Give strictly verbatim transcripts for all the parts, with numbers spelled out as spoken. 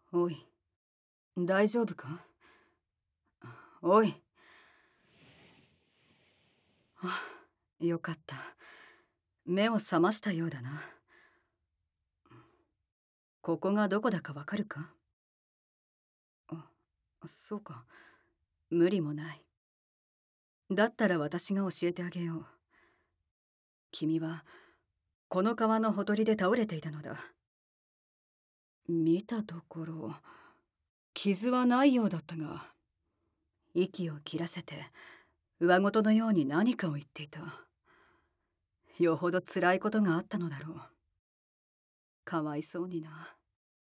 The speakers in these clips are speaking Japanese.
おい、大丈夫か？おい。はあ、よかった。目を覚ましたようだな。ここがどこだかわかるか？あ、そうか。無理もない。だったら私が教えてあげよう。君はこの川のほとりで倒れていたのだ。見たところ傷はないようだったが、息を切らせて上ごとのように何かを言っていた。よほど辛いことがあったのだろう。かわいそうにな。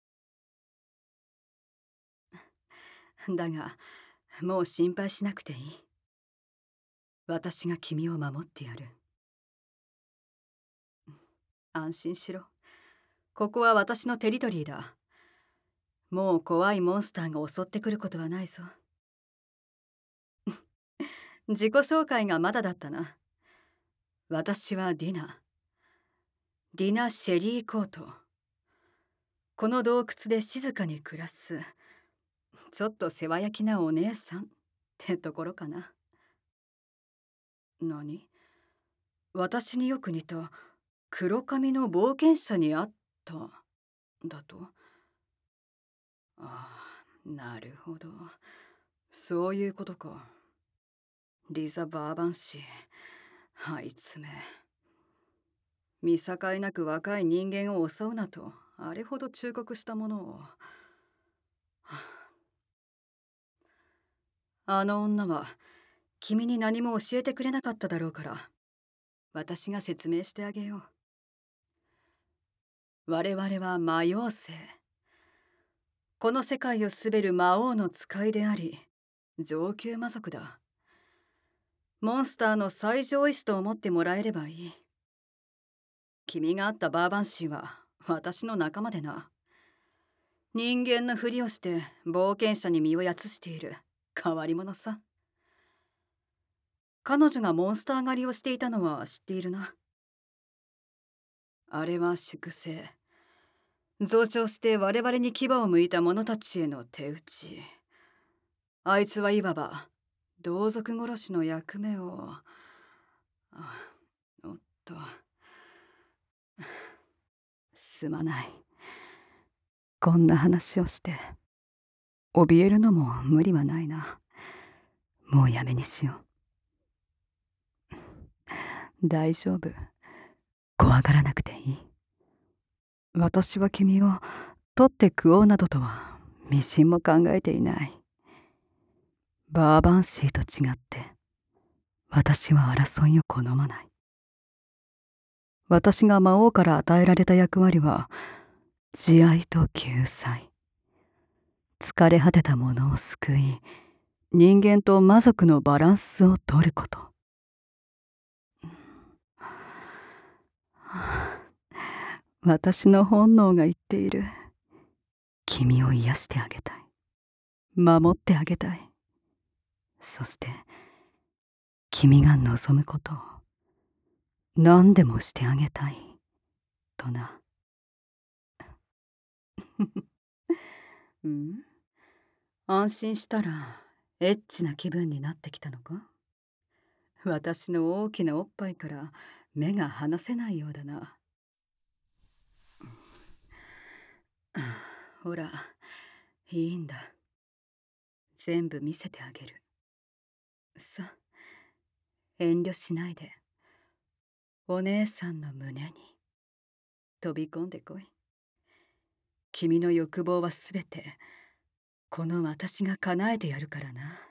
だがもう心配しなくていい。私が君を守ってやる。安心しろ。ここは私のテリトリーだ。もう怖いモンスターが襲ってくることはないぞ。自己紹介がまだだったな。私はディナ。ディナ・シェリー・コート。この洞窟で静かに暮らすちょっと世話焼きなお姉さんってところかな。何？私によく似た黒髪の冒険者に会っただと？ああ、なるほど。そういうことか。リザ・バーバンシー、あいつめ。見境なく若い人間を襲うなとあれほど忠告したものを。はあ、あの女は君に何も教えてくれなかっただろうから、私が説明してあげよう。我々は魔妖精。この世界を統べる魔王の使いであり、上級魔族だ。モンスターの最上位種と思ってもらえればいい。君が会ったバーバンシーは私の仲間でな。人間のふりをして冒険者に身をやつしている変わり者さ。彼女がモンスター狩りをしていたのは知っているな。あれは粛清。増長して我々に牙を向いた者たちへの手打ち。あいつはいわば同族殺しの役目を。あ、おっと。すまない。こんな話をして怯えるのも無理はないな。もうやめにしよう。大丈夫。怖がらなくていい。私は君を取って食おうなどとはみじんも考えていない。バーバンシーと違って私は争いを好まない。私が魔王から与えられた役割は慈愛と救済。疲れ果てた者を救い、人間と魔族のバランスを取ること。私の本能が言っている。君を癒してあげたい。守ってあげたい。そして君が望むことを何でもしてあげたいとな。うん？安心したらエッチな気分になってきたのか？私の大きなおっぱいから目が離せないようだな。ほら、いいんだ。全部見せてあげる。さ、遠慮しないでお姉さんの胸に飛び込んでこい。君の欲望はすべてこの私が叶えてやるからな。